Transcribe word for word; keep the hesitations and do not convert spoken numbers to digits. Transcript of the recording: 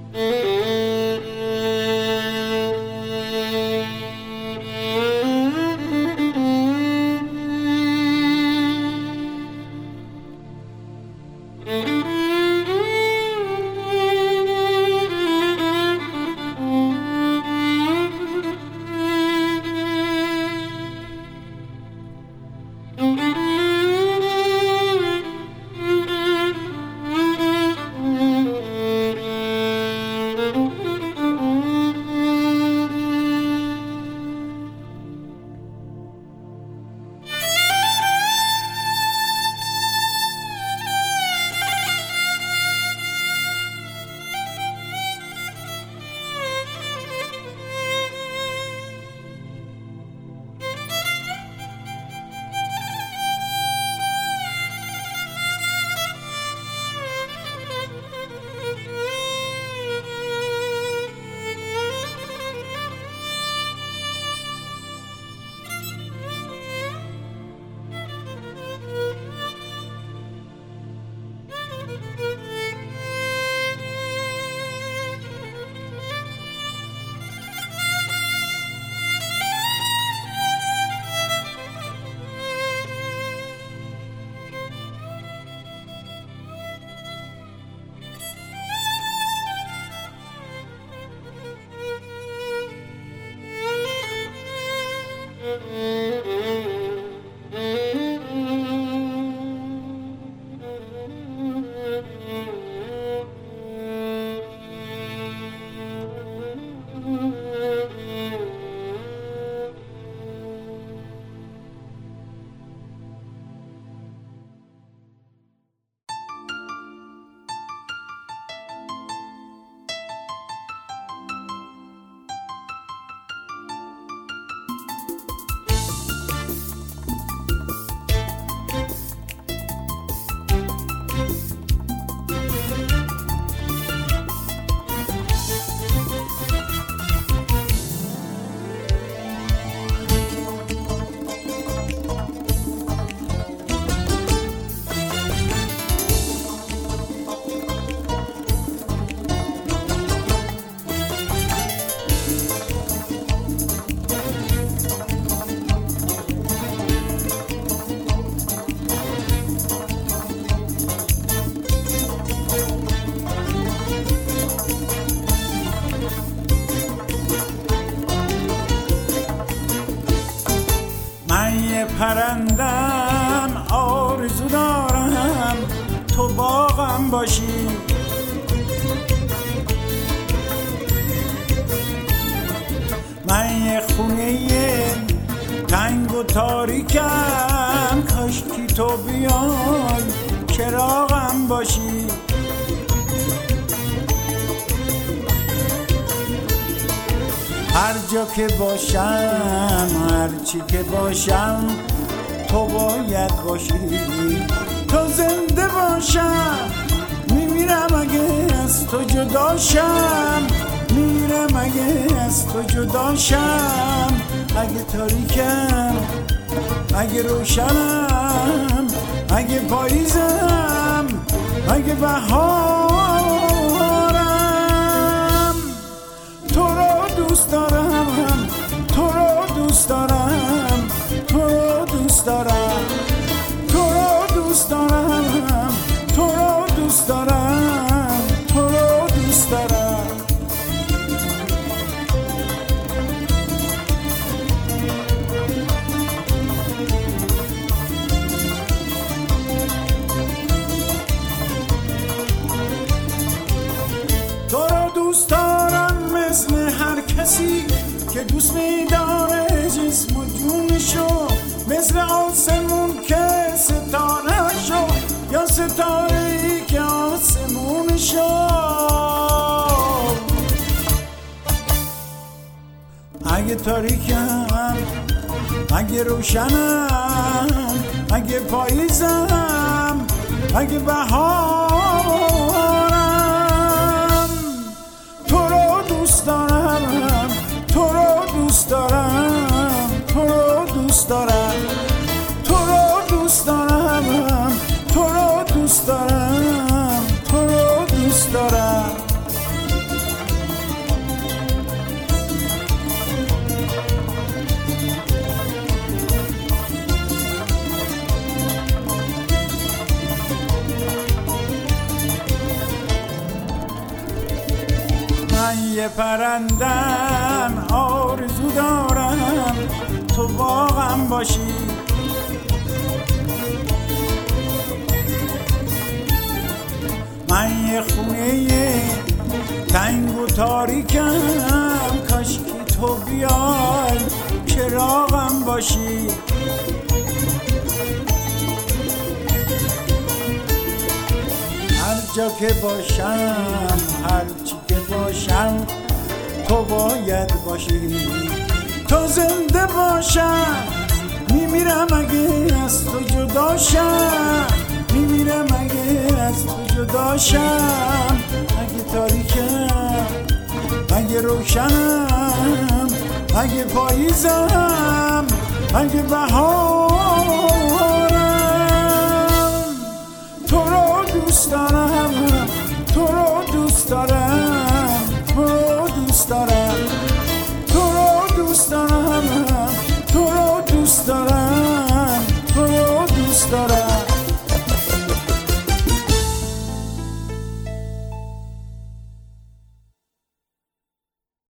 پرندم آرزو دارم تو باغم باشی، من یه خونه تنگ و تاریکم، کاشکی تو بیای چراغم باشی. هر جا که باشم هر چی که باشم تو باید باشی، تو زنده باشم میمیرم اگه از تو جداشم، میمیرم اگه از تو جداشم، اگه تاریکم اگه روشنم، اگه پاییزم اگه بهارم، تو رو دوست دارم تو رو دوست دارم تو رو دوست دارم تو رو دوست دارم تو رو دوست دارم تو رو دوست دارم. تو رو دوست دارم مثل هر کسی که دوست می‌داره جسم و جونشو، مثل آسمون که ستاره شو یا ستاره‌ای که آسمونشو. اگه تاریکم اگه روشنم، اگه پاییزم اگه بهارم، تو رو دوست دارم تو رو دوست دارم تو رو دوست دارم تو رو دوست دارم تو رو دوست دارم تو رو دوست دارم. پرندم آرزو دارم تو باغم باشی. من یه خونه تنگ و تاریکم، کاش که تو بیای چراغم باشی. هر جا که باشم هر چی که باشم تو باید باشی. تو زنده باشم میمیرم اگه از تو جداشم، میمیرم اگه از تو جداشم. اگه تاریکم اگه روشنم، اگه پاییزم اگه بهارم، تو رو دوست دارم.